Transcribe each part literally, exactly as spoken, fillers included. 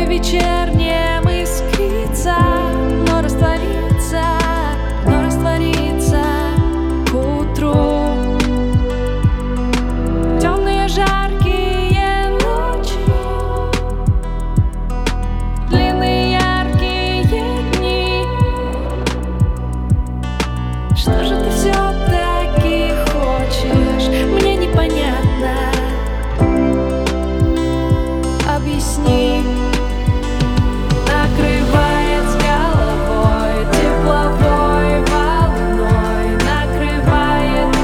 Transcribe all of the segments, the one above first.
небе вечернем искрится, но растворится, но растворится к утру. Темные жаркие ночи, длинные яркие дни. Что же ты все-таки хочешь? Мне непонятно. Объясни. Накрывает с головой тепловой волной, накрывает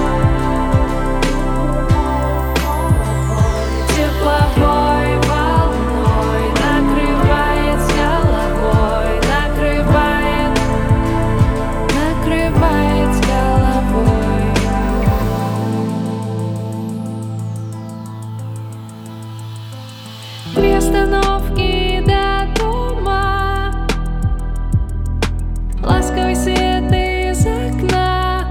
тепловой волной, накрывает с головой, накрывает, накрывает с головой. Три остановки до дома, ласковый свет из окна.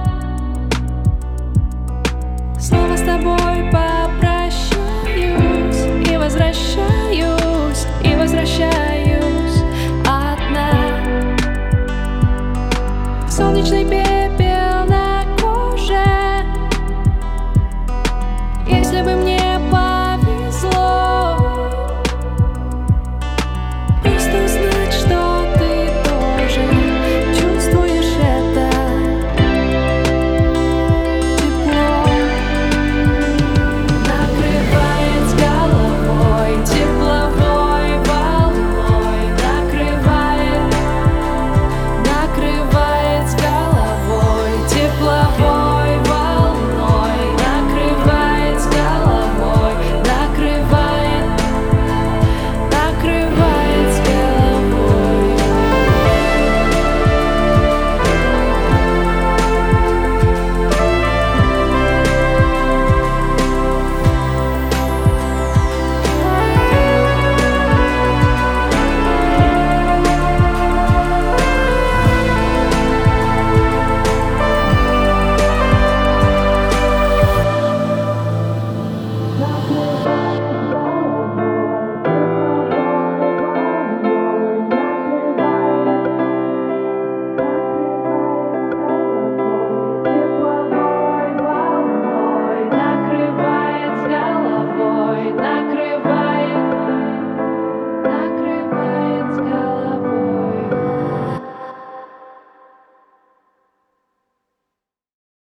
Снова с тобой попрощаюсь и возвращаюсь, и возвращаюсь.